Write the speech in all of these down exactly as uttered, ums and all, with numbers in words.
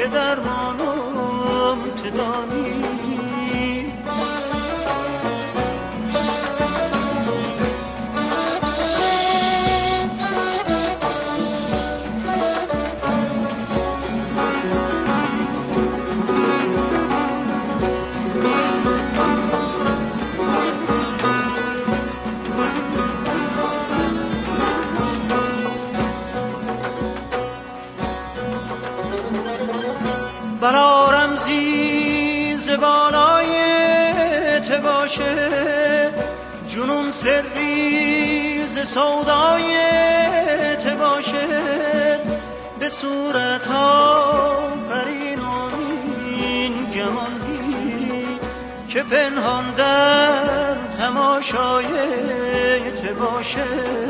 که درمانم تدانی. بلا رمزی زبانای ته باشه، جنون سری ز سودای ته باشه، به صورت آفرین آمین گمانی که پنهان در تماشای ته باشه.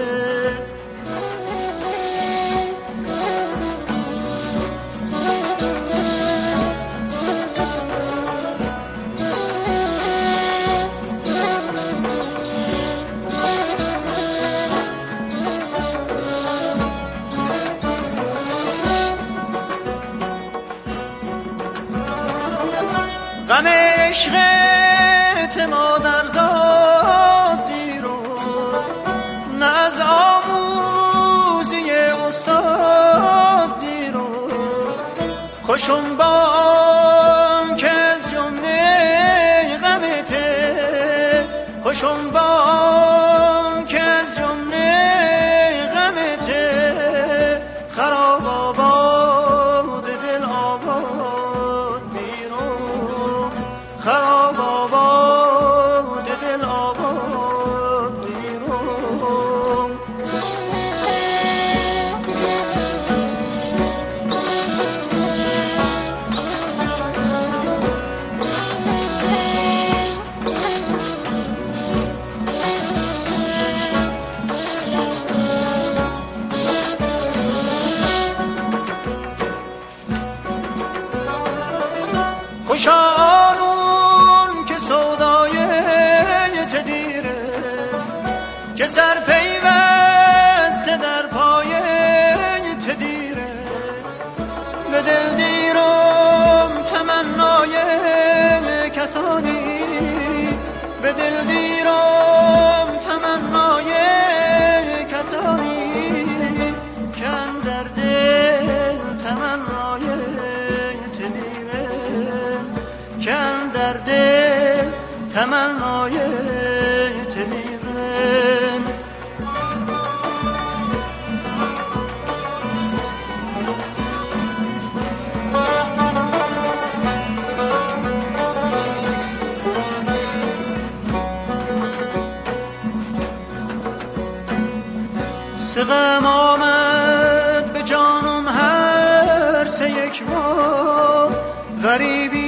غم عشقت مادر زاد دیرو، نه از آموزی استاد دیرو، خوشم بان که از جمله غمته، خوشم بان که از جمله غمته، خراب آباد دل آباد دیرو، خراب آباد دل آباد دیرو. خوشانون که سودای تدیره، که سر پیوسته در پای تدیره، به دل دیرم تمنای کسانی، به دل دیرم تمنای کسانی، که اندر دل تمنای تدیره، که اندر دل تمنای تدیره. سقم آمد به جانم هر سه یک بار، غریبی